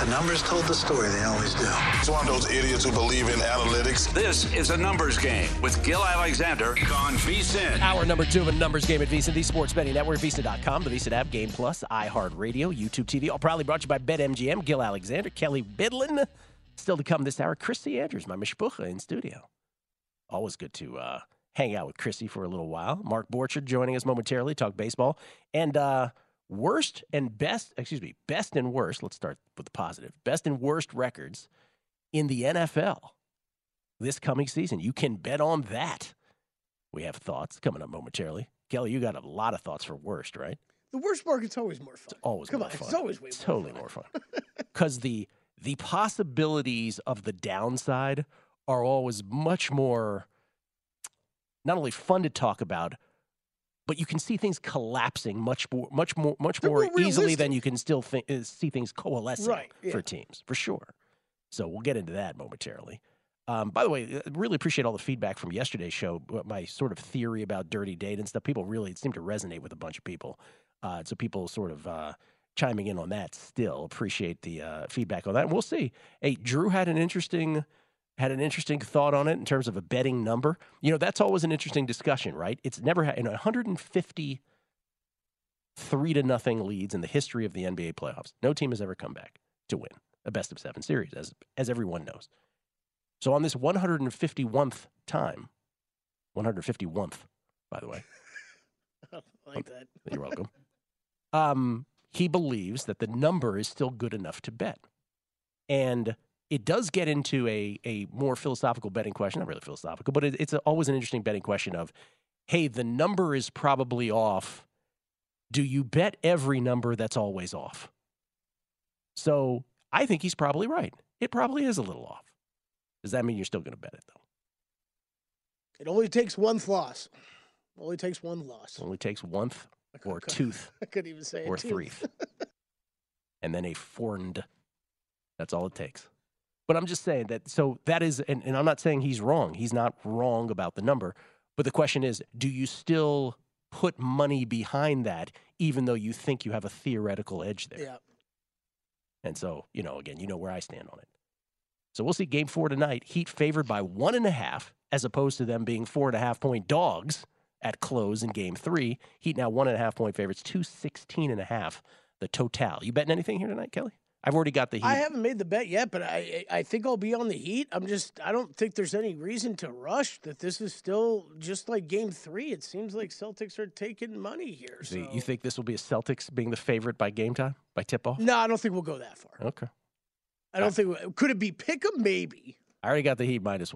The numbers told the story. They always do. It's one of those idiots who believe in analytics. This is a numbers game with Gil Alexander on VSiN. Hour number 2 of a numbers game at VSiN, the Sports Betting Network, VSiN.com, the VSiN app, Game Plus, iHeartRadio, YouTube TV. All proudly brought to you by BetMGM. Gil Alexander, Kelly Bidlin. Still to come this hour, Chrissy Andrews, my mishpucha in studio. Always good to hang out with Chrissy for a little while. Mark Borchard joining us momentarily, talk baseball. And best and worst, let's start with the positive. Best and worst records in the NFL this coming season. You can bet on that. We have thoughts coming up momentarily. Kelly, you got a lot of thoughts for worst, right? The worst market's always more fun. It's always Come more on, fun. it's always way more totally fun. more fun. Because the possibilities of the downside are always much more not only fun to talk about, but you can see things collapsing much more easily than you can still see things coalescing for teams, for sure. So we'll get into that momentarily. By the way, I really appreciate all the feedback from yesterday's show, my sort of theory about dirty data and stuff. People really seem to resonate with a bunch of people. So people sort of chiming in on that still. Appreciate the feedback on that. And we'll see. Hey, Drew had an interesting thought on it in terms of a betting number. You know, that's always an interesting discussion, right? It's never had in 150 3-0 leads in the history of the NBA playoffs. No team has ever come back to win a best-of-7 series, as everyone knows. So on this 151st time, 151st, by the way. I like that. You're welcome. He believes that the number is still good enough to bet. And it does get into a more philosophical betting question. Not really philosophical, but it's always an interesting betting question of, hey, the number is probably off. Do you bet every number that's always off? So I think he's probably right. It probably is a little off. Does that mean you're still going to bet it, though? It only takes one loss. Only takes one loss. Only takes one or tooth. I couldn't even say or a three. tooth. And then a forned. That's all it takes. But I'm just saying that, so that is, and I'm not saying he's wrong. He's not wrong about the number. But the question is, do you still put money behind that, even though you think you have a theoretical edge there? Yeah. And so, again, you know where I stand on it. So we'll see Game 4 tonight. Heat favored by 1.5, as opposed to them being 4.5-point dogs at close in Game 3. Heat now 1.5-point favorites, 216.5 the total. You betting anything here tonight, Kelly? I've already got the Heat. I haven't made the bet yet, but I think I'll be on the Heat. I don't think there's any reason to rush, that this is still just like Game 3. It seems like Celtics are taking money here. So. You think this will be a Celtics being the favorite by game time, by tip-off? No, I don't think we'll go that far. Okay. I don't think. Could it be Pick'em? Maybe. I already got the Heat -1.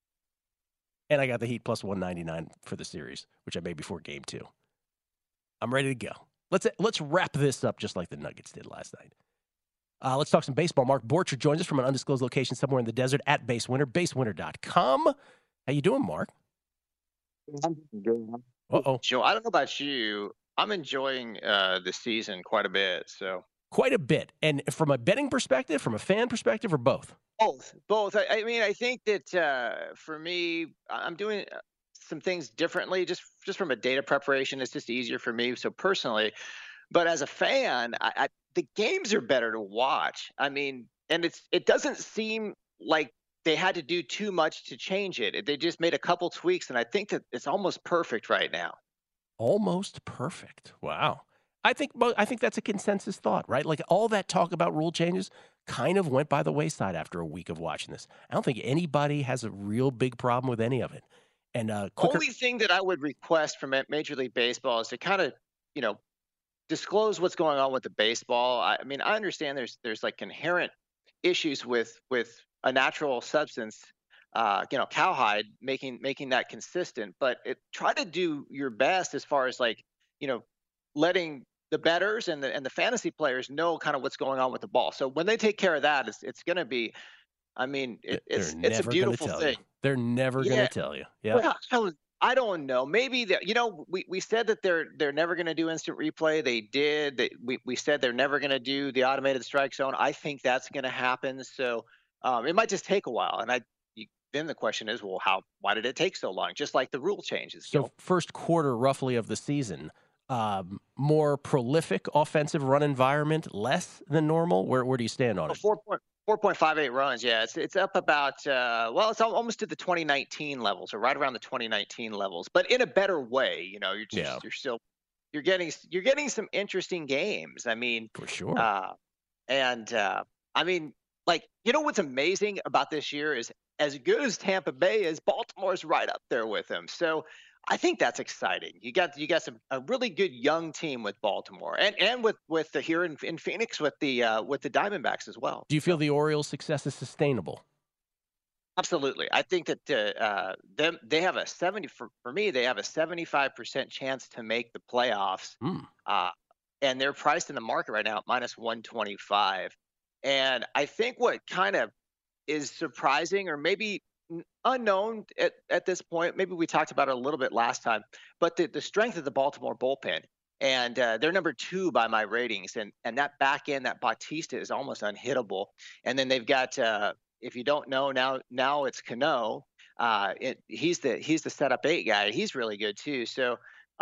And I got the Heat plus 199 for the series, which I made before Game 2. I'm ready to go. Let's wrap this up just like the Nuggets did last night. Let's talk some baseball. Mark Borchard joins us from an undisclosed location somewhere in the desert at BaseWinner, basewinner.com. How you doing, Mark? I'm good. Uh-oh. Joe, I don't know about you. I'm enjoying the season quite a bit. So quite a bit. And from a betting perspective, from a fan perspective, or both? Both. I mean, I think that for me, I'm doing some things differently just from a data preparation. It's just easier for me. So personally, but as a fan, the games are better to watch. I mean, and it doesn't seem like they had to do too much to change it. They just made a couple tweaks, and I think that it's almost perfect right now. Almost perfect. Wow. I think that's a consensus thought, right? Like all that talk about rule changes kind of went by the wayside after a week of watching this. I don't think anybody has a real big problem with any of it. And only thing that I would request from Major League Baseball is to kind of, disclose what's going on with the baseball. I mean, I understand there's like inherent issues with a natural substance, cowhide, making that consistent. But try to do your best as far as letting the bettors and the fantasy players know kind of what's going on with the ball. So when they take care of that, it's going to be. I mean, it's a beautiful thing. They're never going to tell you. Yeah. Well, I don't know. Maybe we said that they're never going to do instant replay. They did. We said they're never going to do the automated strike zone. I think that's going to happen. So it might just take a while. And then the question is, well, why did it take so long? Just like the rule changes. So first quarter roughly of the season, more prolific offensive run environment, less than normal? Where do you stand on it? 4.58 runs. Yeah, it's up about it's almost to the 2019 levels, or right around the 2019 levels, but in a better way. You know, you're getting some interesting games. I mean, For sure. I mean, like, you know what's amazing about this year is, as good as Tampa Bay is, Baltimore's right up there with them. So I think that's exciting. You got a really good young team with Baltimore, and with the here in Phoenix with the Diamondbacks as well. Do you feel the Orioles' success is sustainable? Absolutely. I think that they have a 75% chance to make the playoffs. And they're priced in the market right now at -125. And I think what kind of is surprising, or maybe unknown at this point, maybe we talked about it a little bit last time, but the strength of the Baltimore bullpen. And they're number 2 by my ratings. And that back end, that Bautista, is almost unhittable. And then they've got, if you don't know, now it's Cano. He's the setup 8 guy. He's really good too. So,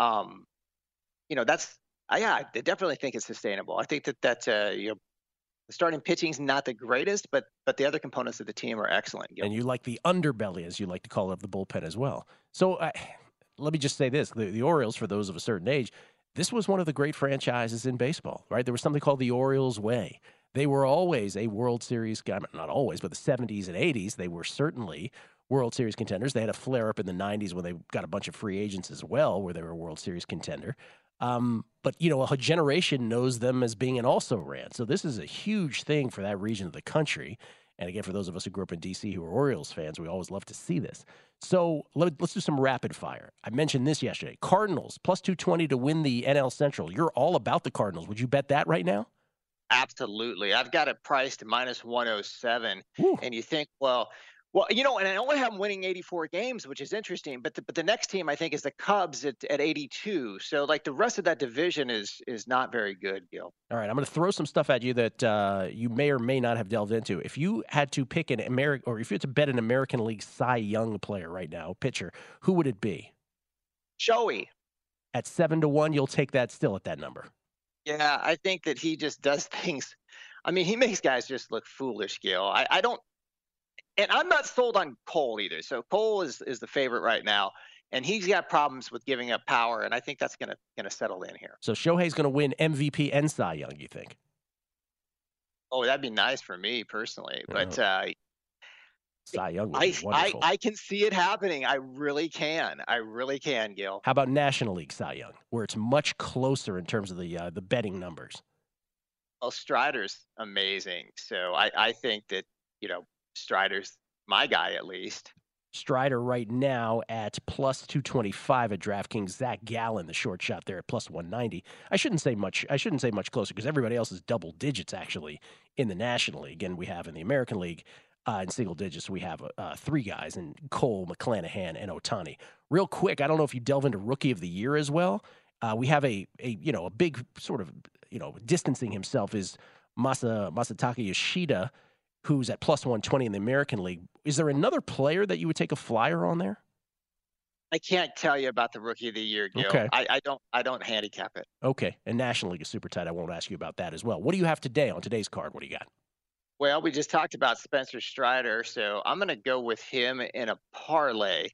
I definitely think it's sustainable. I think that the starting pitching's not the greatest, but the other components of the team are excellent. And you like the underbelly, as you like to call it, of the bullpen as well. So let me just say this. The Orioles, for those of a certain age, this was one of the great franchises in baseball, right? There was something called the Orioles way. They were always a World Series, not always, but the 70s and 80s, they were certainly World Series contenders. They had a flare-up in the 90s when they got a bunch of free agents as well, where they were a World Series contender. But, a generation knows them as being an also-ran. So this is a huge thing for that region of the country. And again, for those of us who grew up in D.C. who are Orioles fans, we always love to see this. So let's do some rapid fire. I mentioned this yesterday. Cardinals, +220 to win the NL Central. You're all about the Cardinals. Would you bet that right now? Absolutely. I've got it priced to -107. Woo. And you think, well, and I only have them winning 84 games, which is interesting. But the next team, I think, is the Cubs at 82. So, like, the rest of that division is not very good, Gil. All right, I'm going to throw some stuff at you that you may or may not have delved into. If you had to pick if you had to bet an American League Cy Young player right now, pitcher, who would it be? Joey. At 7-1, you'll take that still at that number. Yeah, I think that he just does things. I mean, he makes guys just look foolish, Gil. I don't. And I'm not sold on Cole either. So Cole is the favorite right now, and he's got problems with giving up power, and I think that's gonna settle in here. So Shohei's going to win MVP and Cy Young, you think? Oh, that'd be nice for me personally, but Cy Young would be wonderful. I can see it happening. I really can, Gil. How about National League Cy Young, where it's much closer in terms of the betting numbers? Well, Strider's amazing, so I think that Strider's my guy, at least. Strider right now at +225 at DraftKings. Zach Gallen, the short shot there at +190. I shouldn't say much closer because everybody else is double digits actually in the National League, and we have in the American League in single digits we have 3 guys in Cole, McClanahan, and Ohtani. Real quick, I don't know if you delve into Rookie of the Year as well. We have a big sort of distancing himself is Masataka Yoshida, who's at +120 in the American League. Is there another player that you would take a flyer on there? I can't tell you about the Rookie of the Year, Gil. Okay. I don't handicap it. Okay. And National League is super tight. I won't ask you about that as well. What do you have today on today's card? What do you got? Well, we just talked about Spencer Strider, so I'm going to go with him in a parlay.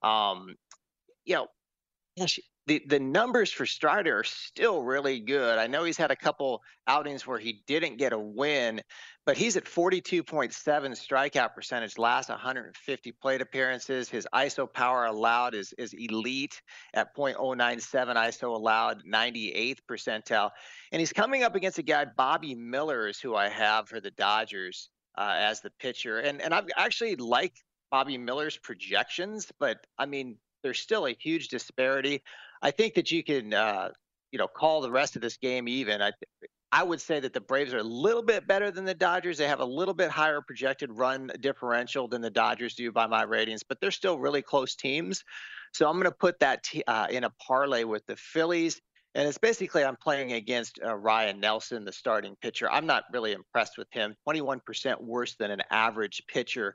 The numbers for Strider are still really good. I know he's had a couple outings where he didn't get a win, but he's at 42.7 strikeout percentage last 150 plate appearances. His ISO power allowed is elite at .097 ISO allowed, 98th percentile. And he's coming up against a guy, Bobby Millers, who I have for the Dodgers as the pitcher. And I've actually liked Bobby Miller's projections, but I mean, there's still a huge disparity. I think that you can, call the rest of this game even. I would say that the Braves are a little bit better than the Dodgers. They have a little bit higher projected run differential than the Dodgers do by my ratings, but they're still really close teams. So I'm going to put that in a parlay with the Phillies. And it's basically I'm playing against Ryan Nelson, the starting pitcher. I'm not really impressed with him. 21% worse than an average pitcher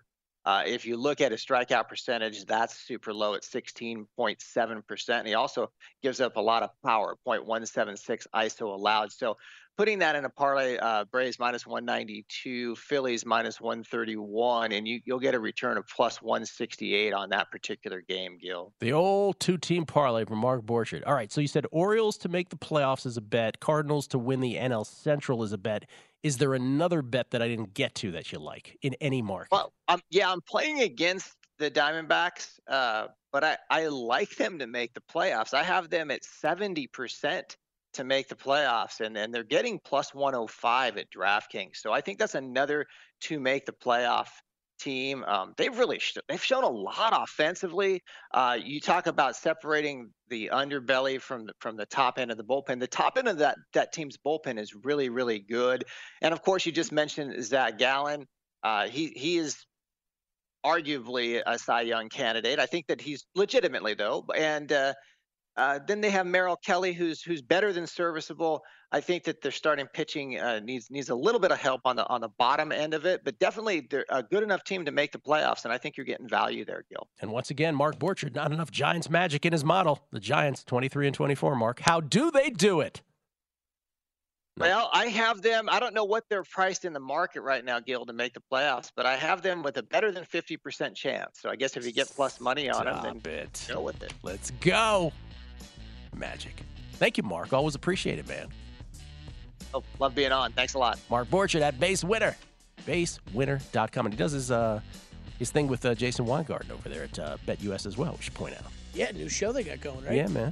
If you look at his strikeout percentage, that's super low at 16.7%. And he also gives up a lot of power, 0.176 ISO allowed. So putting that in a parlay, Braves minus 192, Phillies minus 131, and you'll get a return of plus 168 on that particular game, Gil. The old two-team parlay from Mark Borchard. All right, so you said Orioles to make the playoffs is a bet, Cardinals to win the NL Central is a bet. Is there another bet that I didn't get to that you like in any market? Well, I'm playing against the Diamondbacks, but I like them to make the playoffs. I have them at 70% to make the playoffs, and they're getting plus 105 at DraftKings. So I think that's another to make the playoff team. They've shown a lot offensively. You talk about separating the underbelly from the top end of the bullpen. The top end of that team's bullpen is really, really good. And of course, you just mentioned Zach Gallen. He is arguably a Cy Young candidate. I think that he's legitimately though. And then they have Merrill Kelly, who's better than serviceable. I think that their starting pitching needs a little bit of help on the bottom end of it, but definitely they're a good enough team to make the playoffs, and I think you're getting value there, Gil. And once again, Mark Borchard, not enough Giants magic in his model. The Giants, 23-24, Mark. How do they do it? Well, I have them. I don't know what they're priced in the market right now, Gil, to make the playoffs, but I have them with a better than 50% chance. So I guess if you get plus money on them, then go with it. Let's go. Magic. Thank you, Mark. Always appreciate it, man. Oh, love being on. Thanks a lot. Mark Borchard at Base Winner, basewinner.com. And he does his thing with Jason Weingarten over there at BetUS as well, we should point out. Yeah, new show they got going, right? Yeah, man.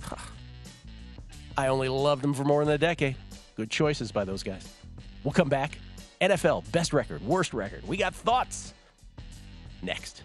I only loved them for more than a decade. Good choices by those guys. We'll come back. NFL, best record, worst record. We got thoughts next.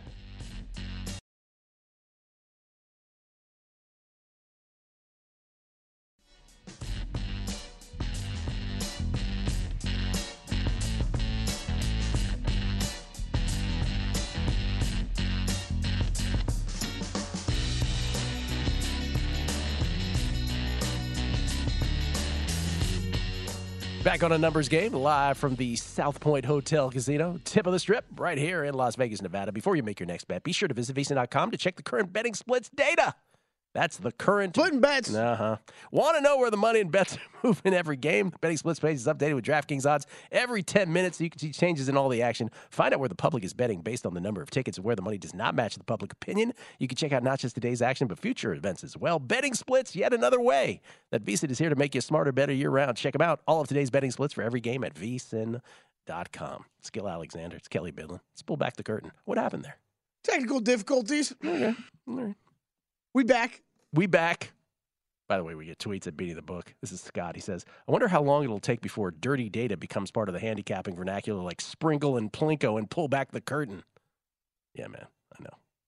Back on a numbers game, live from the South Point Hotel Casino, tip of the strip, right here in Las Vegas, Nevada. Before you make your next bet, be sure to visit VSiN.com to check the current betting splits data. That's the current. Splitting bets. Want to know where the money and bets are moving every game? The betting splits page is updated with DraftKings odds every 10 minutes, so you can see changes in all the action. Find out where the public is betting based on the number of tickets and where the money does not match the public opinion. You can check out not just today's action, but future events as well. Betting splits, yet another way that VSiN is here to make you smarter, better year-round. Check them out. All of today's betting splits for every game at VSiN.com. It's Gil Alexander. It's Kelly Bidlin. Let's pull back the curtain. What happened there? Technical difficulties. Okay. All right. We back. We back. By the way, we get tweets at Beating the Book. This is Scott. He says, I wonder how long it'll take before dirty data becomes part of the handicapping vernacular like sprinkle and plinko and pull back the curtain. Yeah, man. I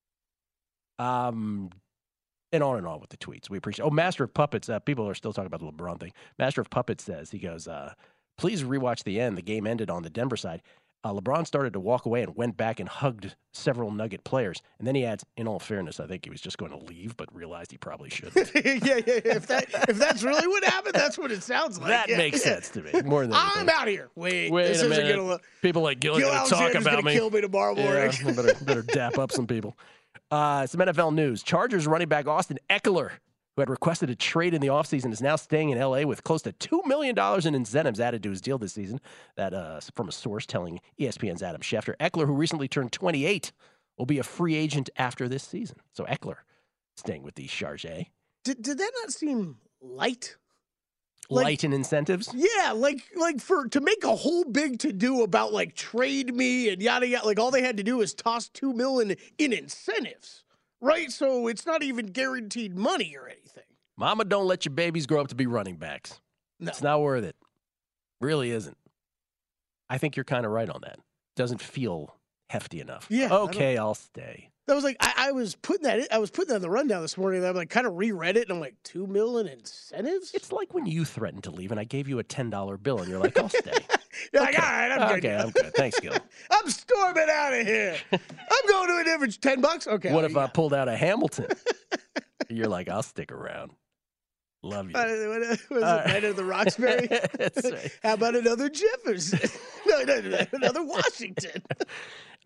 know. And on with the tweets. We appreciate Master of Puppets. People are still talking about the LeBron thing. Master of Puppets says, he goes, please rewatch the end. The game ended on the Denver side. LeBron started to walk away and went back and hugged several Nugget players. And then he adds, in all fairness, I think he was just going to leave, but realized he probably shouldn't. yeah. If that's really what happened, that's what it sounds like. That makes sense to me. More than anything. I'm out of here. Wait this a minute. People like Gil are going to talk about me. Kill me tomorrow morning. Yeah, better dap up some people. Some NFL news. Chargers running back Austin Eckler, who had requested a trade in the offseason, is now staying in L.A. with close to $2 million in incentives added to his deal this season. That from a source telling ESPN's Adam Schefter. Eckler, who recently turned 28, will be a free agent after this season. So Eckler staying with the Chargers. Did that not seem light? Light in incentives? Yeah, like to make a whole big to-do about like trade me and yada yada. Like all they had to do was toss $2 million in incentives. Right, so it's not even guaranteed money or anything. Mama, don't let your babies grow up to be running backs. No. It's not worth it. Really isn't. I think you're kind of right on that. Doesn't feel hefty enough. Yeah. Okay, I'll stay. That was like I was putting that in the rundown this morning. And I like kind of reread it, and I'm like, $2 million incentives. It's like when you threatened to leave, and I gave you a $10 bill, and you're like, I'll stay. You're like, all right, I'm good. Okay, I'm good. Thanks, Gil. I'm storming out of here. I'm going to a different $10. Okay. What if I pulled out a Hamilton? You're like, I'll stick around. Love you. Was it Night of the Roxbury? That's right. How about another Jefferson? No, another Washington.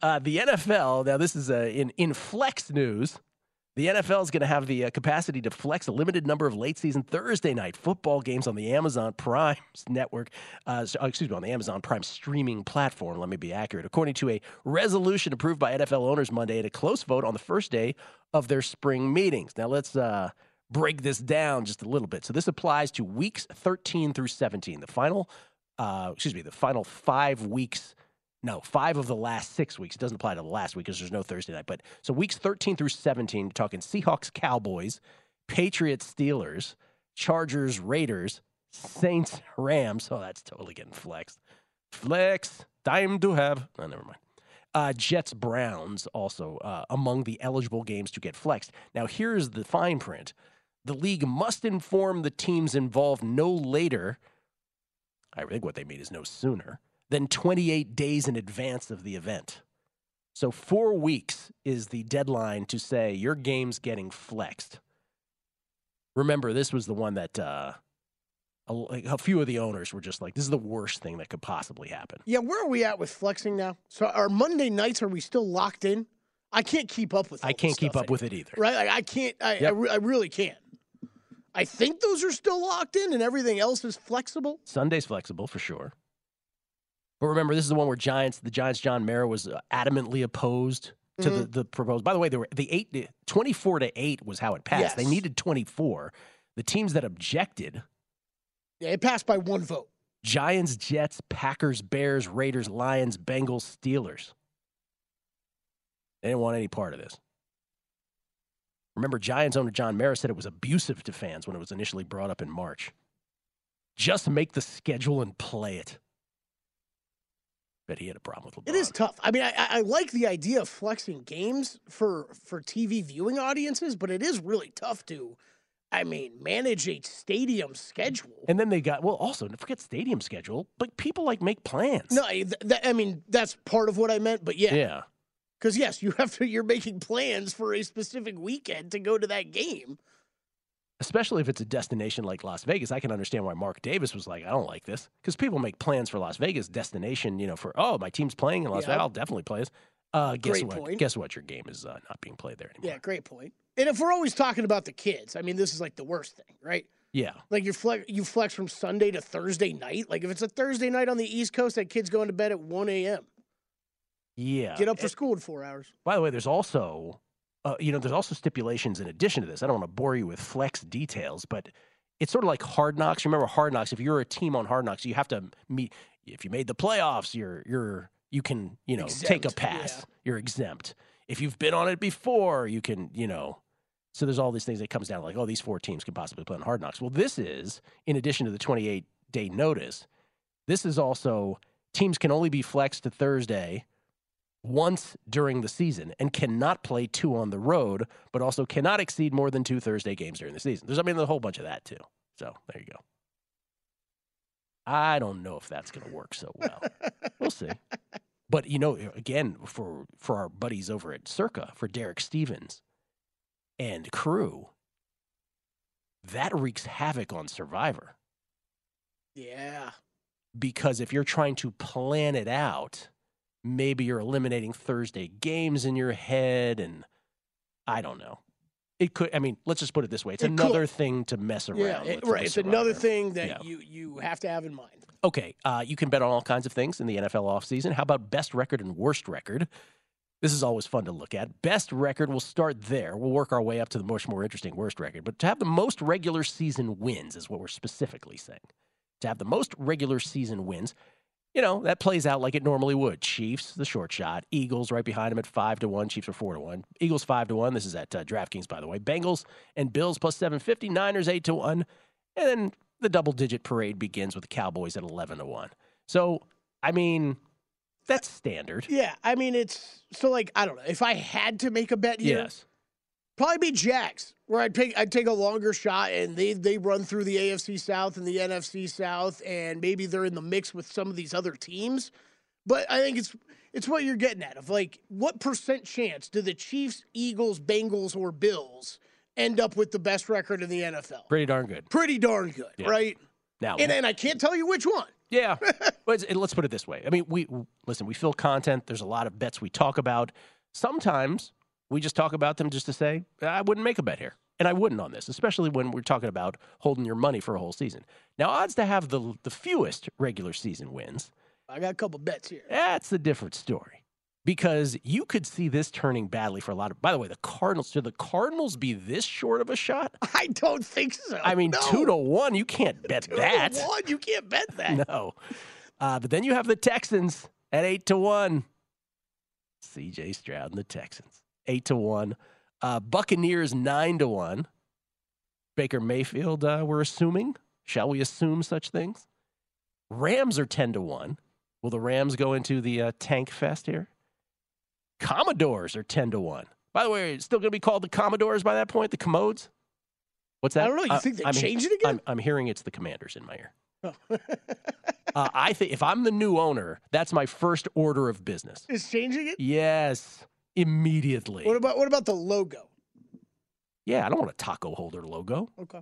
The NFL, now this is in flex news, the NFL is going to have the capacity to flex a limited number of late-season Thursday night football games on the Amazon Prime network, on the Amazon Prime streaming platform, let me be accurate, according to a resolution approved by NFL owners Monday at a close vote on the first day of their spring meetings. Now, let's break this down just a little bit. So this applies to weeks 13 through 17, the final 5 weeks. No, 5 of the last 6 weeks. It doesn't apply to the last week because there's no Thursday night. But so weeks 13 through 17, talking Seahawks, Cowboys, Patriots, Steelers, Chargers, Raiders, Saints, Rams. Oh, that's totally getting flexed. Flex, time to have. Oh, never mind. Jets, Browns also among the eligible games to get flexed. Now, here's the fine print. The league must inform the teams involved no later. I think what they mean is no sooner than 28 days in advance of the event. So 4 weeks is the deadline to say your game's getting flexed. Remember, this was the one that a few of the owners were just like, this is the worst thing that could possibly happen. Yeah, where are we at with flexing now? So our Monday nights, are we still locked in? I can't keep up with all I can't this keep stuff up with it either. Right? Like, I can't. I really can't. I think those are still locked in and everything else is flexible. Sunday's flexible for sure. But remember, this is the one where the Giants' John Mara was adamantly opposed to the proposed. By the way, they were 24-8 was how it passed. Yes. They needed 24. The teams that objected. Yeah, it passed by 1 vote. Giants, Jets, Packers, Bears, Raiders, Lions, Bengals, Steelers. They didn't want any part of this. Remember, Giants owner John Mara said it was abusive to fans when it was initially brought up in March. Just make the schedule and play it. Bet he had a problem with LeBron. It is tough. I mean, I like the idea of flexing games for TV viewing audiences, but it is really tough to, manage a stadium schedule. And then they got, also, forget stadium schedule, but people make plans. No, that's part of what I meant, but yeah. Yeah. Because, yes, you're making plans for a specific weekend to go to that game. Especially if it's a destination like Las Vegas. I can understand why Mark Davis was like, I don't like this. Because people make plans for Las Vegas destination, my team's playing in Las Vegas. I'll definitely play this. Guess what? Point. Guess what? Your game is not being played there anymore. Yeah, great point. And if we're always talking about the kids, this is like the worst thing, right? Yeah. Like you flex from Sunday to Thursday night. Like if it's a Thursday night on the East Coast, that kid's going to bed at 1 a.m. Yeah. Get up for school in 4 hours. By the way, there's also... there's also stipulations in addition to this. I don't want to bore you with flex details, but it's sort of like Hard Knocks. Remember Hard Knocks? If you're a team on Hard Knocks, you have to meet. If you made the playoffs, you can exempt, take a pass. Yeah. You're exempt. If you've been on it before, you can So there's all these things that comes down like, these 4 teams could possibly play on Hard Knocks. Well, this is in addition to the 28-day notice. This is also teams can only be flexed to Thursday once during the season and cannot play 2 on the road, but also cannot exceed more than 2 Thursday games during the season. There's a whole bunch of that too. So there you go. I don't know if that's going to work so well. We'll see. But, again, for our buddies over at Circa, for Derek Stevens and crew, that wreaks havoc on Survivor. Yeah. Because if you're trying to plan it out, maybe you're eliminating Thursday games in your head, and I don't know. It could. Let's just put it this way: it's another thing to mess around with. Right. It's another thing that you have to have in mind. Okay, you can bet on all kinds of things in the NFL offseason. How about best record and worst record? This is always fun to look at. Best record, we'll start there. We'll work our way up to the much more interesting worst record. But to have the most regular season wins is what we're specifically saying. To have the most regular season wins. That plays out like it normally would. Chiefs, the short shot. Eagles right behind them at 5-1. Chiefs are 4-1. Eagles 5-1. This is at DraftKings, by the way. Bengals and Bills plus 750. Niners 8-1. And then the double-digit parade begins with the Cowboys at 11-1. So, that's standard. Yeah, it's so I don't know. If I had to make a bet here, yes, probably be Jags, where I'd take a longer shot, and they run through the AFC South and the NFC South, and maybe they're in the mix with some of these other teams. But I think it's what you're getting at of what % chance do the Chiefs, Eagles, Bengals, or Bills end up with the best record in the NFL? Pretty darn good. Pretty darn good, right? Now, and I can't tell you which one. Yeah, but let's put it this way. I mean, we fill content. There's a lot of bets we talk about. Sometimes we just talk about them just to say, I wouldn't make a bet here. And I wouldn't on this, especially when we're talking about holding your money for a whole season. Now, odds to have the fewest regular season wins. I got a couple bets here. That's a different story. Because you could see this turning badly for a lot of. By the way, the Cardinals. Should the Cardinals be this short of a shot? I don't think so. I mean, no. 2-1. You can't bet that. 2-1. You can't bet that. No. But then you have the Texans at 8-1. C.J. Stroud and the Texans 8-1. Buccaneers 9-1. Baker Mayfield. We're assuming. Shall we assume such things? Rams are 10-1. Will the Rams go into the tank fest here? Commodores are 10-1. By the way, it's still going to be called the Commodores by that point, the Commodes? What's that? I don't know. You think they changed it again? I'm hearing it's the Commanders in my ear. Oh. I think if I'm the new owner, that's my first order of business. Is changing it? Yes, immediately. What about the logo? Yeah, I don't want a taco holder logo. Okay.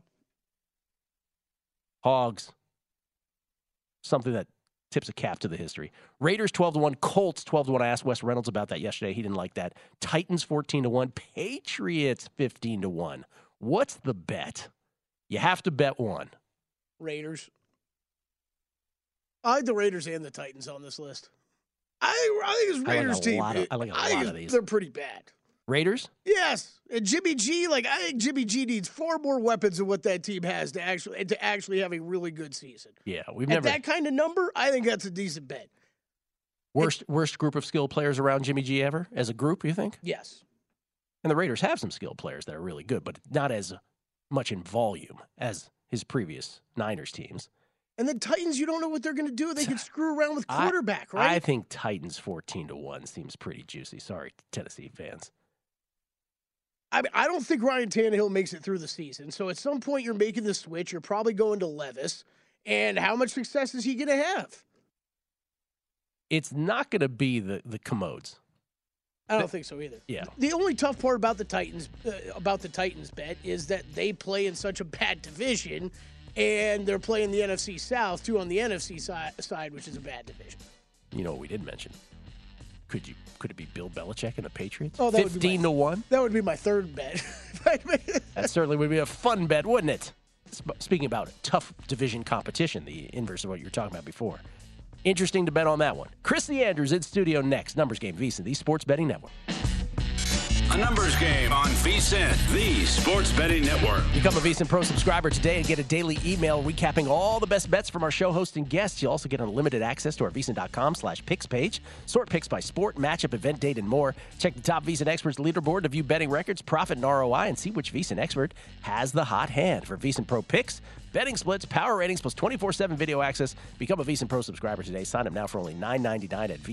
Hogs. Something that tips a cap to the history. Raiders 12-1, Colts 12-1. I asked Wes Reynolds about that yesterday. He didn't like that. Titans 14-1, Patriots 15-1. What's the bet? You have to bet one. Raiders. I like the Raiders and the Titans on this list. I think this Raiders team. I like a lot of these. They're pretty bad. Raiders? Yes. And Jimmy G, I think Jimmy G needs far more weapons than what that team has to actually have a really good season. Yeah, At that kind of number, I think that's a decent bet. Worst group of skilled players around Jimmy G ever as a group, you think? Yes. And the Raiders have some skilled players that are really good, but not as much in volume as his previous Niners teams. And the Titans, you don't know what they're going to do. They can screw around with quarterback, right? I think Titans 14-1 seems pretty juicy. Sorry, Tennessee fans. I don't think Ryan Tannehill makes it through the season. So at some point, you're making the switch. You're probably going to Levis. And how much success is he going to have? It's not going to be the Commodes. I don't think so either. Yeah. The only tough part about the Titans bet is that they play in such a bad division, and they're playing the NFC South too on the NFC side, which is a bad division. You know what we didn't mention? Could it be Bill Belichick and the Patriots? Oh, 15-1. That would be my third bet. That certainly would be a fun bet, wouldn't it? Speaking about tough division competition, the inverse of what you were talking about before. Interesting to bet on that one. Chrissy Andrews in studio next. Numbers Game, VSiN, the Sports Betting Network. A numbers game on VSiN, the Sports Betting Network. Become a VSiN Pro subscriber today and get a daily email recapping all the best bets from our show host and guests. You'll also get unlimited access to our VSiN.com/picks page. Sort picks by sport, matchup, event date, and more. Check the top VSiN experts leaderboard to view betting records, profit, and ROI, and see which VSiN expert has the hot hand. For VSiN Pro picks, betting splits, power ratings, plus 24/7 video access. Become a VSiN Pro subscriber today. Sign up now for only $9.99 at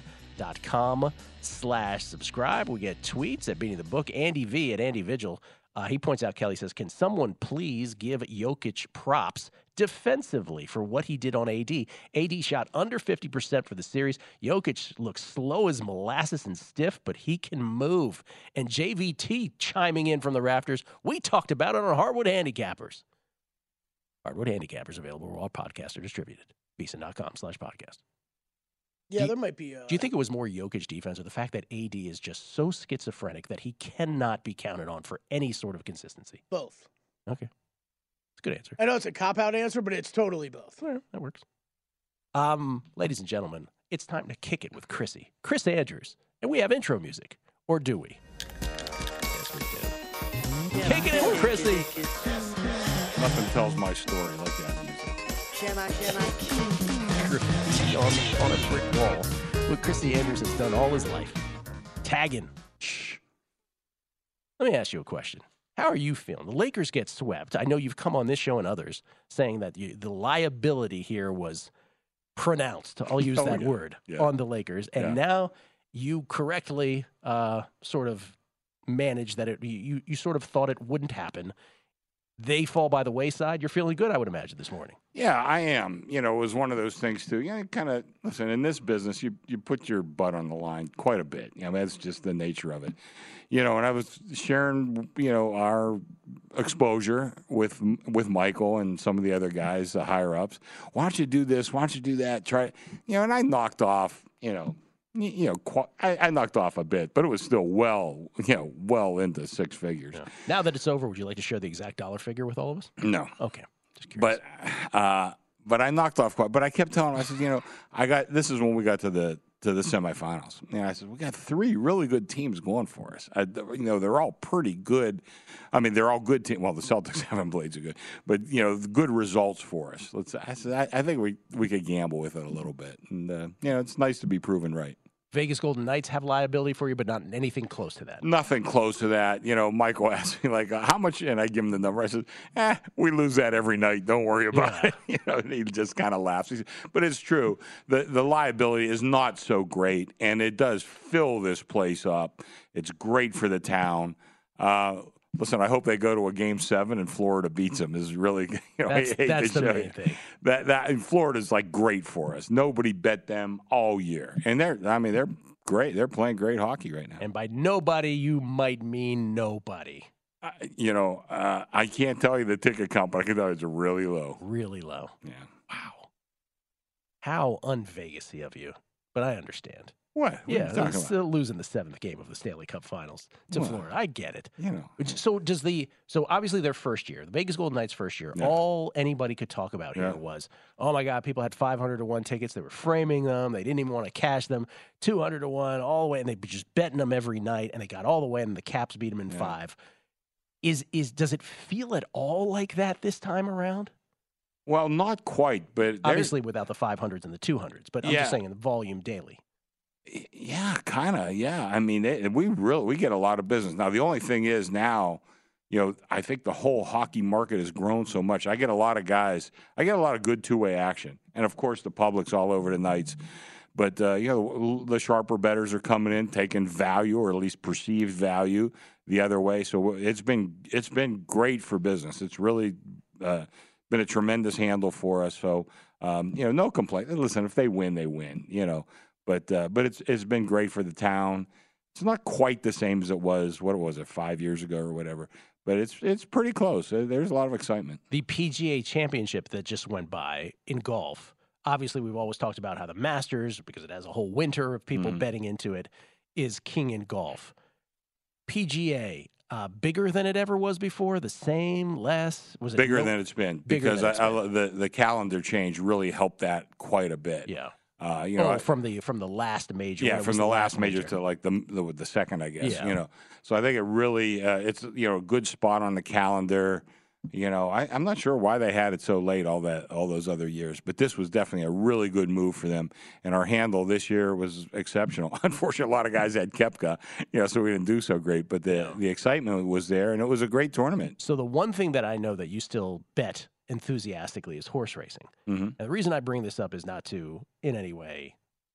VSiN.com/subscribe. We get tweets at Beating the Book. Andy V at Andy Vigil. He points out, Kelly says, can someone please give Jokic props defensively for what he did on AD? AD shot under 50% for the series. Jokic looks slow as molasses and stiff, but he can move. And JVT chiming in from the rafters. We talked about it on Hardwood Handicappers. Hardwood Handicappers available where all podcasts are distributed. VSiN.com/podcast. Yeah, there might be. Do you think it was more Jokic defense or the fact that AD is just so schizophrenic that he cannot be counted on for any sort of consistency? Both. Okay. It's a good answer. I know it's a cop-out answer, but it's totally both. Yeah, that works. Ladies and gentlemen, it's time to kick it with Chris Andrews. And we have intro music. Or do we? Yes, we do. Kicking it with Chrissy. Nothing tells my story like that music. On a brick wall. What Chrissy Andrews has done all his life. Tagging. Shh. Let me ask you a question. How are you feeling? The Lakers get swept. I know you've come on this show and others saying that the liability here was pronounced. I'll use that word on the Lakers. And now you correctly sort of managed that you sort of thought it wouldn't happen. they fall by the wayside, you're feeling good, I would imagine, this morning. Yeah, I am. It was one of those things too. Kind of listen. In this business, you put your butt on the line quite a bit. That's just the nature of it. And I was sharing, our exposure with Michael and some of the other guys, the higher ups. Why don't you do this? Why don't you do that? Try, and I knocked off, I knocked off a bit, but it was still well into six figures. Yeah. Now that it's over, would you like to share the exact dollar figure with all of us? No. Okay. Just curious. But I knocked off quite. But I kept telling him, I said, this is when we got to the semifinals. And I said, we got three really good teams going for us. They're all pretty good. I mean, they're all good teams. Well, the Celtics haven't played so good, but good results for us. I think we could gamble with it a little bit, and it's nice to be proven right. Vegas Golden Knights have liability for you, but not anything close to that. Nothing close to that. Michael asked me, how much? And I give him the number. I said, we lose that every night. Don't worry about it. And he just kind of laughs. He said, but it's true. The liability is not so great, and it does fill this place up. It's great for the town. Listen, I hope they go to a Game 7 and Florida beats them. Is really, that's the main thing. That and Florida's great for us. Nobody bet them all year, and they're great. They're playing great hockey right now. And by nobody, you might mean nobody. I can't tell you the ticket count, but I can tell you it's really low. Really low. Yeah. Wow. How un-Vegas-y of you, but I understand. What? Yeah, they're still losing the seventh game of the Stanley Cup Finals to Florida. I get it. So obviously their first year, the Vegas Golden Knights' first year, all anybody could talk about here was, oh my God, people had 500-1 tickets. They were framing them. They didn't even want to cash them. 200-1 all the way, and they were just betting them every night, and they got all the way, and the Caps beat them in 5. Does it feel at all like that this time around? Well, not quite, but obviously without the 500s and the 200s, but I'm just saying in the volume daily. Yeah, kind of. Yeah, I mean, we get a lot of business now. The only thing is now, I think the whole hockey market has grown so much. I get a lot of guys. I get a lot of good two-way action, and of course, the public's all over the Knights. But the sharper bettors are coming in, taking value or at least perceived value the other way. So it's been great for business. It's really been a tremendous handle for us. So no complaint. Listen, if they win, they win. But it's been great for the town. It's not quite the same as it was. What was it, 5 years ago or whatever? But it's pretty close. There's a lot of excitement. The PGA Championship that just went by in golf. Obviously, we've always talked about how the Masters, because it has a whole winter of people betting into it, is king in golf. PGA, bigger than it ever was before? The same, less? Was it bigger than it's been? Because the calendar change really helped that quite a bit. Yeah. From the last major. Yeah, from the last major to the second, I guess. Yeah. So I think it really it's a good spot on the calendar. I'm not sure why they had it so late all those other years, but this was definitely a really good move for them. And our handle this year was exceptional. Unfortunately, a lot of guys had Koepka, so we didn't do so great. But the excitement was there, and it was a great tournament. So the one thing that I know that you still bet enthusiastically is horse racing. Mm-hmm. And the reason I bring this up is not to in any way,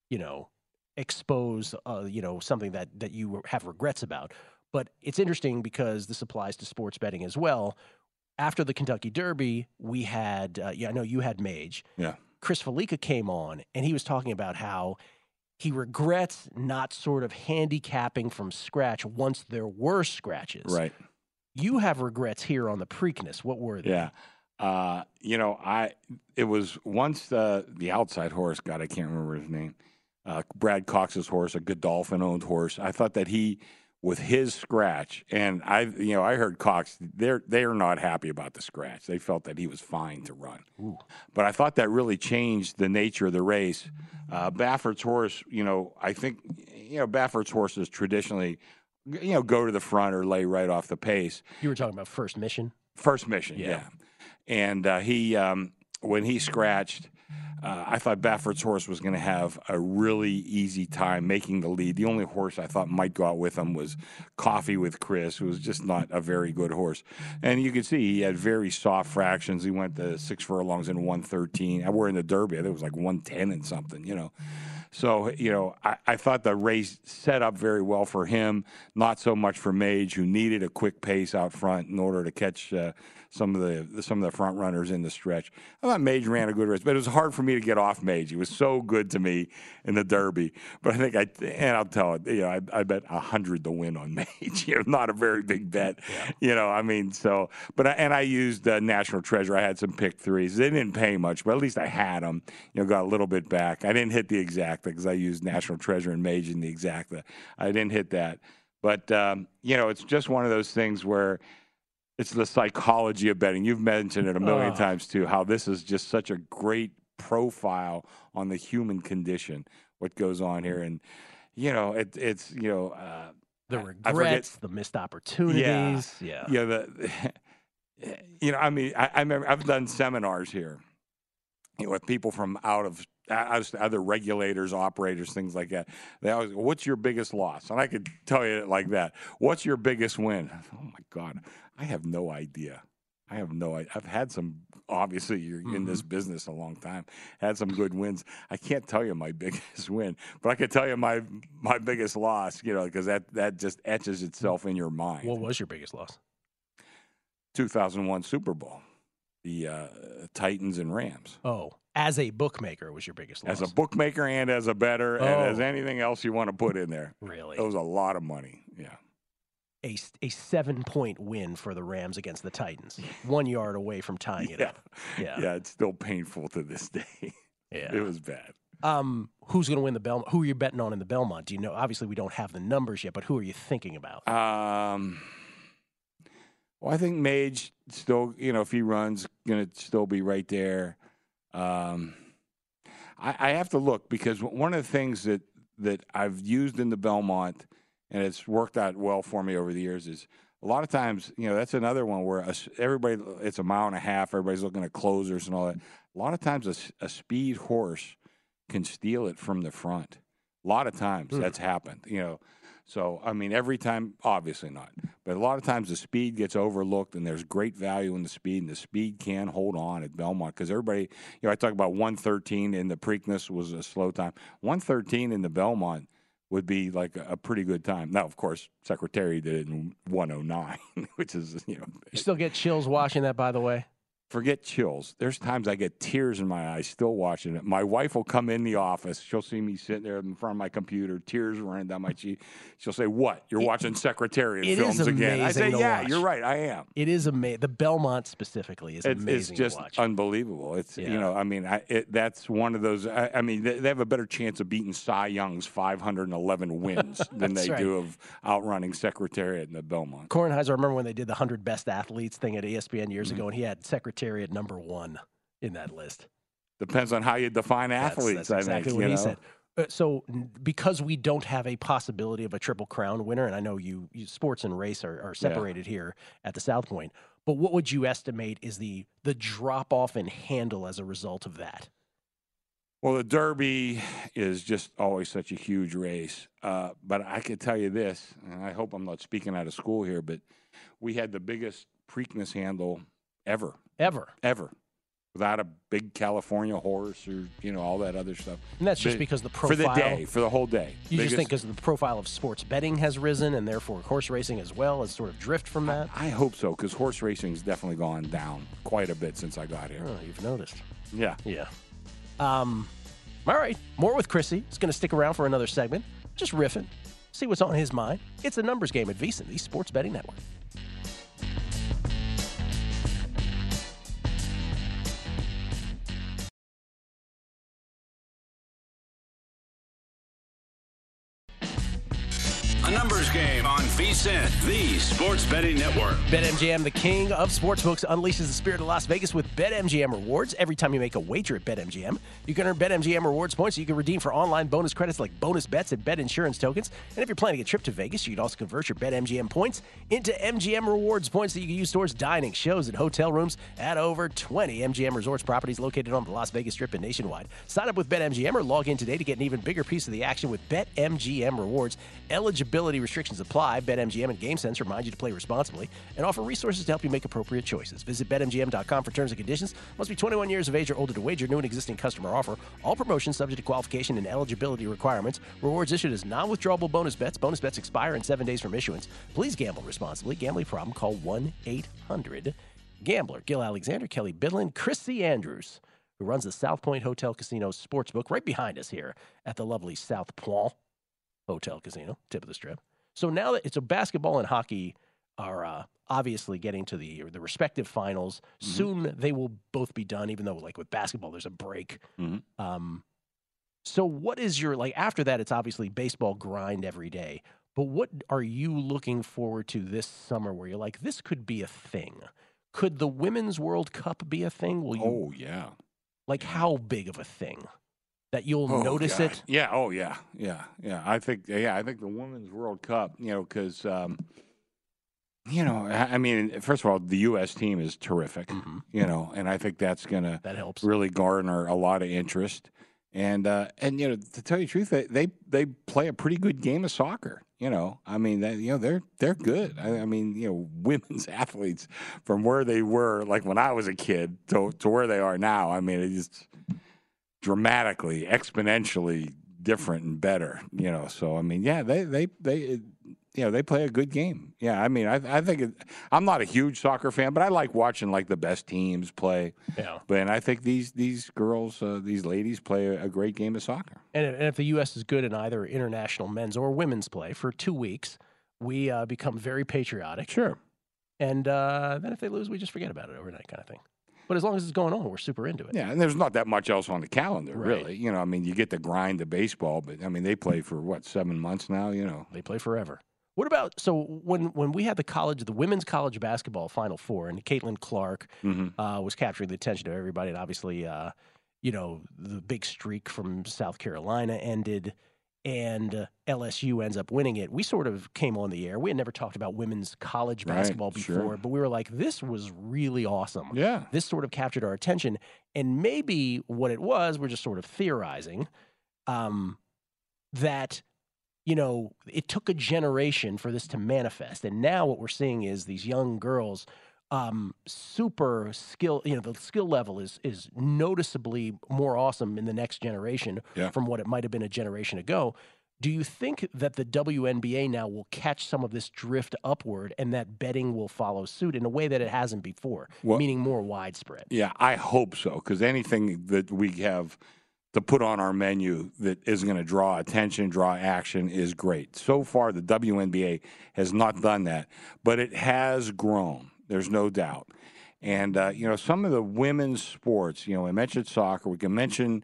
expose something that you have regrets about. But it's interesting because this applies to sports betting as well. After the Kentucky Derby, we had, I know you had Mage. Yeah. Chris Felica came on, and he was talking about how he regrets not sort of handicapping from scratch once there were scratches. Right. You have regrets here on the Preakness. What were they? Yeah. It was once the outside horse, God, I can't remember his name, Brad Cox's horse, a Godolphin-owned horse. I thought that he, with his scratch, and I heard Cox, they are not happy about the scratch. They felt that he was fine to run. Ooh. But I thought that really changed the nature of the race. Baffert's horse, I think, Baffert's horses traditionally, go to the front or lay right off the pace. You were talking about First Mission? First Mission, yeah. And he, when he scratched, I thought Baffert's horse was going to have a really easy time making the lead. The only horse I thought might go out with him was Coffee with Chris, who was just not a very good horse. And you could see he had very soft fractions. He went to 6 furlongs in 113. We're in the Derby. I think it was like 110 and something, So, I thought the race set up very well for him, not so much for Mage, who needed a quick pace out front in order to catch some of the front runners in the stretch. I thought Mage ran a good race, but it was hard for me to get off Mage. He was so good to me in the Derby. But I think I'll tell it, I bet 100 to win on Mage. Not a very big bet, I used National Treasure. I had some pick threes. They didn't pay much, but at least I had them. Got a little bit back. I didn't hit the exacta because I used National Treasure and Mage in the exacta. I didn't hit that. But, it's just one of those things where it's the psychology of betting. You've mentioned it a million times, too, how this is just such a great profile on the human condition, what goes on here. And, it's the regrets, the missed opportunities. Yeah. I remember I've done seminars here with people from out of other regulators, operators, things like that. They always go, what's your biggest loss? And I could tell you it like that. What's your biggest win? Oh, my God. I have no idea. I've had some, obviously, you're in this business a long time, had some good wins. I can't tell you my biggest win, but I can tell you my biggest loss, because that just etches itself in your mind. What was your biggest loss? 2001 Super Bowl, the Titans and Rams. Oh, as a bookmaker was your biggest loss? As a bookmaker and as a bettor and as anything else you want to put in there. Really? It was a lot of money, yeah. A 7-point win for the Rams against the Titans, 1 yard away from tying it up. Yeah, it's still painful to this day. Yeah, it was bad. Who's going to win the Belmont? Who are you betting on in the Belmont? Do you know? Obviously, we don't have the numbers yet, but who are you thinking about? Well, I think Mage still, if he runs, going to still be right there. I have to look because one of the things that I've used in the Belmont, and it's worked out well for me over the years, is a lot of times, that's another one where everybody, it's a mile and a half, everybody's looking at closers and all that. A lot of times a speed horse can steal it from the front. A lot of times that's happened, So, every time, obviously not. But a lot of times the speed gets overlooked, and there's great value in the speed, and the speed can hold on at Belmont. Because everybody, I talk about 113 in the Preakness was a slow time. 113 in the Belmont would be like a pretty good time. Now, of course, Secretary did it in 109, which is, You still get chills watching that, by the way? Forget chills. There's times I get tears in my eyes still watching it. My wife will come in the office. She'll see me sitting there in front of my computer, tears running down my cheek. She'll say, "What? You're watching Secretariat films again?" I say, "Yeah, watch. You're right. I am." It is amazing. The Belmont specifically is amazing. It's just to watch. unbelievable. It's that's one of those. They have a better chance of beating Cy Young's 511 wins than they do of outrunning Secretariat in the Belmont. Kornheiser, I remember when they did the 100 best athletes thing at ESPN years ago, and he had Secretariat number 1 in that list. Depends on how you define athletes. That's exactly what he said. So because we don't have a possibility of a Triple Crown winner, and I know you sports and race are separated here at the South Point, but what would you estimate is the drop-off in handle as a result of that? Well, the Derby is just always such a huge race. But I can tell you this, and I hope I'm not speaking out of school here, but we had the biggest Preakness handle ever. Without a big California horse or, all that other stuff. And that's just because the profile. For the whole day. You just think because the profile of sports betting has risen and therefore horse racing as well has sort of drift from that? I hope so, because horse racing has definitely gone down quite a bit since I got here. Oh, you've noticed. Yeah. All right. More with Chrissy. He's going to stick around for another segment. Just riffing. See what's on his mind. It's a numbers game at VSiN, the Sports Betting Network. A numbers game on VSiN, the Sports Betting Network. BetMGM, the king of sportsbooks, unleashes the spirit of Las Vegas with BetMGM rewards. Every time you make a wager at BetMGM, you can earn BetMGM rewards points you can redeem for online bonus credits like bonus bets and bet insurance tokens. And if you're planning a trip to Vegas, you can also convert your BetMGM points into MGM rewards points that you can use towards dining, shows, and hotel rooms at over 20 MGM Resorts properties located on the Las Vegas Strip and nationwide. Sign up with BetMGM or log in today to get an even bigger piece of the action with BetMGM rewards. Eligibility Eligibility restrictions apply. BetMGM and GameSense remind you to play responsibly and offer resources to help you make appropriate choices. Visit BetMGM.com for terms and conditions. Must be 21 years of age or older to wager. New and existing customer offer. All promotions subject to qualification and eligibility requirements. Rewards issued as non-withdrawable bonus bets. Bonus bets expire in 7 days from issuance. Please gamble responsibly. Gambling problem? Call 1-800-GAMBLER. Gil Alexander, Kelly Bidlin, Chris C. Andrews, who runs the South Point Hotel Casino Sportsbook right behind us here at the lovely South Point Hotel Casino, tip of the strip. So now that it's basketball and hockey are obviously getting to the respective finals. Soon they will both be done, even though like with basketball, there's a break. So what is your, like after that, it's obviously baseball grind every day. But what are you looking forward to this summer where you're like, this could be a thing? Could the Women's World Cup be a thing? Will you? Oh, yeah. Like how big of a thing? That you'll notice God. it? Yeah. Oh, yeah. Yeah. I think the Women's World Cup, because, I mean, first of all, the U.S. team is terrific, and I think that's going to really garner a lot of interest. And to tell you the truth, they play a pretty good game of soccer. I mean, they're good. I mean, women's athletes from where they were, like when I was a kid, to where they are now. I mean, it's just dramatically, exponentially different and better. So I mean, yeah, they play a good game. Yeah, I mean, I think I'm not a huge soccer fan, but I like watching like the best teams play. Yeah. And I think these girls, these ladies, play a great game of soccer. And if the U.S. is good in either international men's or women's play for 2 weeks, we become very patriotic. Sure. And then if they lose, we just forget about it overnight, kind of thing. But as long as it's going on, we're super into it. Yeah, and there's not that much else on the calendar, really. I mean, you get the grind of baseball, but I mean, they play for 7 months now. They play forever. What about, so when we had the women's college basketball Final Four, and Caitlin Clark was capturing the attention of everybody, and obviously, the big streak from South Carolina ended, and LSU ends up winning it. We sort of came on the air. We had never talked about women's college basketball before, but we were like, this was really awesome. Yeah. This sort of captured our attention, and maybe what it was, we're just sort of theorizing, that it took a generation for this to manifest. And now what we're seeing is these young girls, super skill, the skill level is noticeably more awesome in the next generation from what it might have been a generation ago. Do you think that the WNBA now will catch some of this drift upward and that betting will follow suit in a way that it hasn't before, meaning more widespread? Yeah, I hope so, because anything that we have to put on our menu that is going to draw attention, draw action is great. So far, the WNBA has not done that, but it has grown. There's no doubt. And, some of the women's sports, I mentioned soccer. We can mention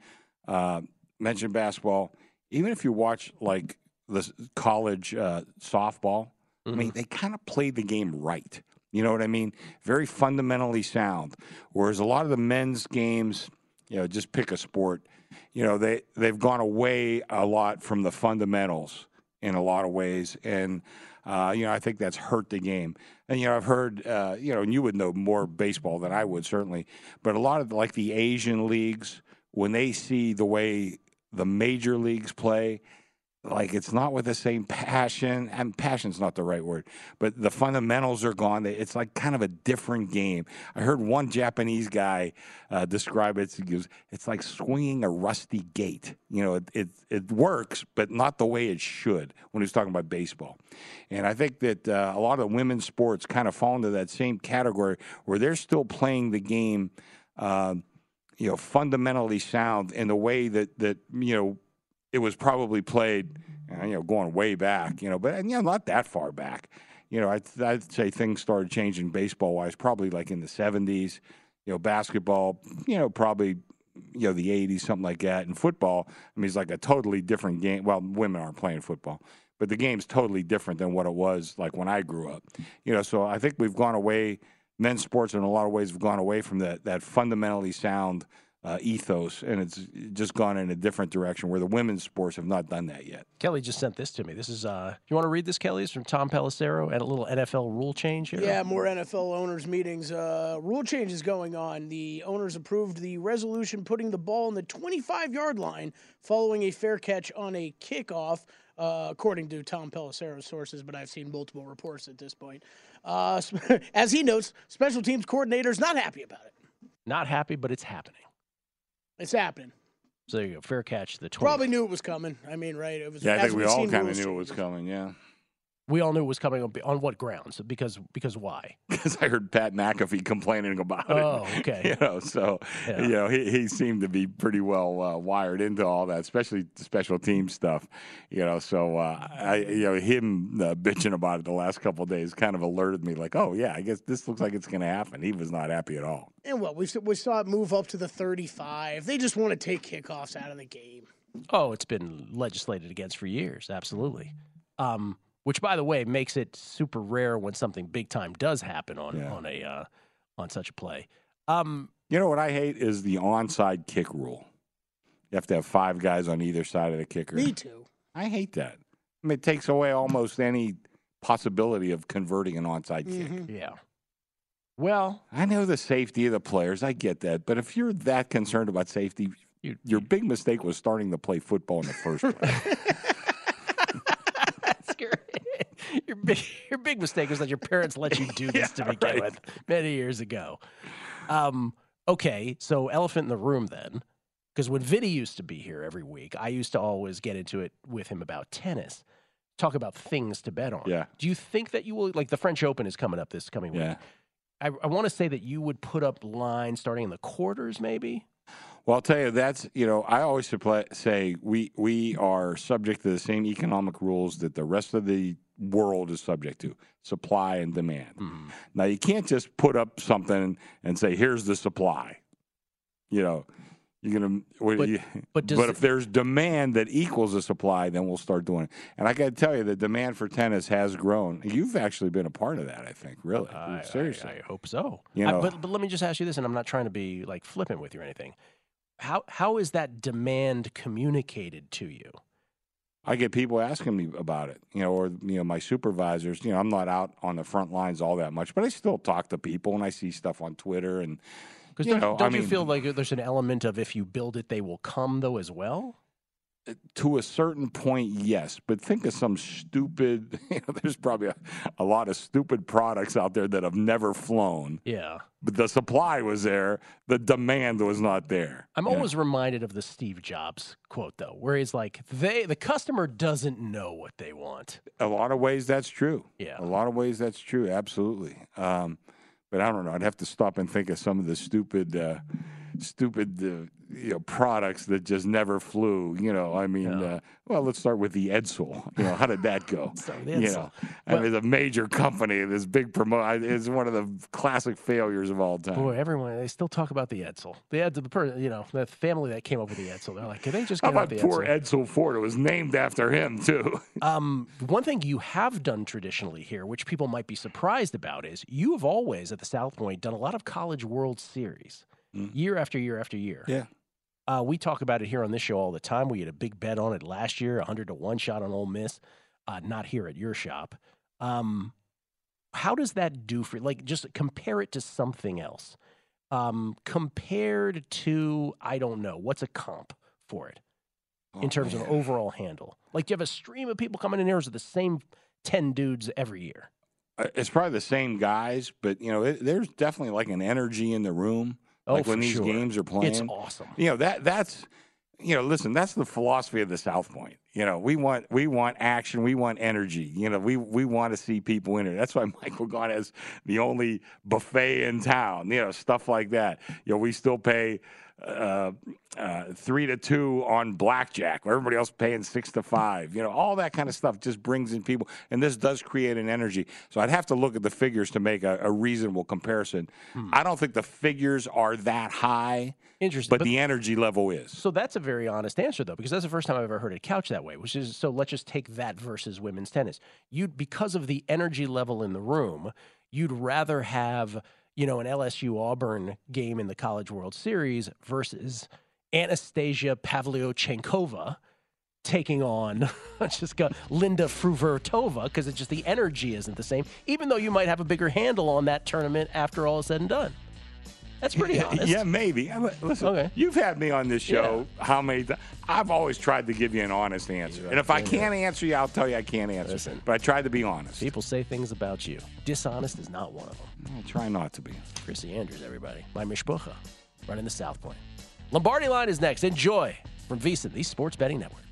basketball. Even if you watch, like, the college softball, I mean, they kind of play the game right. You know what I mean? Very fundamentally sound. Whereas a lot of the men's games, just pick a sport, they've gone away a lot from the fundamentals in a lot of ways. And, I think that's hurt the game. And, I've heard, and you would know more baseball than I would, certainly, but a lot of, like, the Asian leagues, when they see the way the major leagues play, like, it's not with the same passion, and passion's not the right word, but the fundamentals are gone. It's like kind of a different game. I heard one Japanese guy describe it. He goes, it's like swinging a rusty gate. It works, but not the way it should when he's talking about baseball. And I think that a lot of women's sports kind of fall into that same category where they're still playing the game, fundamentally sound in the way that it was probably played, going way back, but not that far back. I'd say things started changing baseball-wise probably like in the 70s. Basketball, probably, the 80s, something like that. And football, I mean, it's like a totally different game. Well, women aren't playing football, but the game's totally different than what it was like when I grew up. So I think we've gone away, men's sports in a lot of ways have gone away from that fundamentally sound ethos, and it's just gone in a different direction where the women's sports have not done that yet. Kelly just sent this to me. This is, you want to read this, Kelly? It's from Tom Pelissero and a little NFL rule change here. Yeah, more NFL owners meetings. Rule changes going on. The owners approved the resolution putting the ball on the 25-yard line following a fair catch on a kickoff, according to Tom Pelissero's sources, but I've seen multiple reports at this point. As he notes, special teams coordinator's not happy about it. Not happy, but it's happening. It's happening. So there you go. Fair catch. The 20. Probably knew it was coming. I mean, right? It was. Yeah, I as think we we've all seen kind of rules knew it was changes. coming, yeah. We all knew it was coming on what grounds? Because why? Because I heard Pat McAfee complaining about it. Oh, okay. So Yeah. he seemed to be pretty well wired into all that, especially the special team stuff. So him bitching about it the last couple of days kind of alerted me, like, oh yeah, I guess this looks like it's going to happen. He was not happy at all. And we saw it move up to the 35. They just want to take kickoffs out of the game. Oh, it's been legislated against for years. Absolutely. Which, by the way, makes it super rare when something big time does happen on such a play. You know what I hate is the onside kick rule. You have to have 5 guys on either side of the kicker. Me too. I hate that. I mean, it takes away almost any possibility of converting an onside kick. Yeah. Well, I know the safety of the players. I get that. But if you're that concerned about safety, your big mistake was starting to play football in the first place. Your big mistake was that your parents let you do this to begin with many years ago. Okay, so elephant in the room then, because when Vinny used to be here every week, I used to always get into it with him about tennis, talk about things to bet on. Yeah. Do you think that you will, like the French Open is coming up this coming week? Yeah. I want to say that you would put up lines starting in the quarters maybe? Well, I'll tell you, that's, I always say we are subject to the same economic rules that the rest of the world is subject to, supply and demand. Mm-hmm. Now, you can't just put up something and say, here's the supply. You're going to, but if there's demand that equals the supply, then we'll start doing it. And I got to tell you, the demand for tennis has grown. You've actually been a part of that, I think, really. Seriously. I hope so. But let me just ask you this, and I'm not trying to be like flippant with you or anything. How is that demand communicated to you? I get people asking me about it, or my supervisors. I'm not out on the front lines all that much, but I still talk to people and I see stuff on Twitter. And because don't you feel like there's an element of if you build it, they will come though as well? To a certain point, yes. But think of some stupid. There's probably a lot of stupid products out there that have never flown. Yeah. But the supply was there. The demand was not there. I'm always reminded of the Steve Jobs quote, though, where he's like, the customer doesn't know what they want. A lot of ways that's true. Yeah. A lot of ways that's true. Absolutely. But I don't know. I'd have to stop and think of some of the stupid products that just never flew. Well, let's start with the Edsel. How did that go? It's a major company. This big it's one of the classic failures of all time. Boy, they still talk about the Edsel. The family that came up with the Edsel. They're like, can they just get How out the about poor Edsel? Edsel Ford? It was named after him too. One thing you have done traditionally here, which people might be surprised about, is you have always at the South Point done a lot of College World Series. Year after year after year. Yeah. We talk about it here on this show all the time. We had a big bet on it last year, 100-1 shot on Ole Miss, not here at your shop. How does that do for, just compare it to something else? Compared to, I don't know, what's a comp for it in terms of overall handle? Like, do you have a stream of people coming in here, or is it the same 10 dudes every year? It's probably the same guys, but, there's definitely like an energy in the room. Like when these games are playing. It's awesome. That's listen, that's the philosophy of the South Point. We want action, we want energy. We want to see people in it. That's why Michael Gone has the only buffet in town, stuff like that. We still pay 3-2 on blackjack, where everybody else paying 6-5. All that kind of stuff just brings in people, and this does create an energy. So I'd have to look at the figures to make a reasonable comparison. I don't think the figures are that high. Interesting, but the energy level is. So that's a very honest answer, though, because that's the first time I've ever heard it couched that way. Which is, so let's just take that versus women's tennis. Because of the energy level in the room, you'd rather have an LSU Auburn game in the College World Series versus Anastasia Pavlyuchenkova taking on Linda Fruvertova, because it's just the energy isn't the same, even though you might have a bigger handle on that tournament after all is said and done. That's pretty honest. Yeah, maybe. Listen, Okay. You've had me on this show how many times? I've always tried to give you an honest answer. And if I can't answer you, I'll tell you I can't answer. Listen. But I tried to be honest. People say things about you. Dishonest is not one of them. I try not to be. Chrissy Andrews, everybody. My mishpucha, running the South Point. Lombardi Line is next. Enjoy from VSiN, the Sports Betting Network.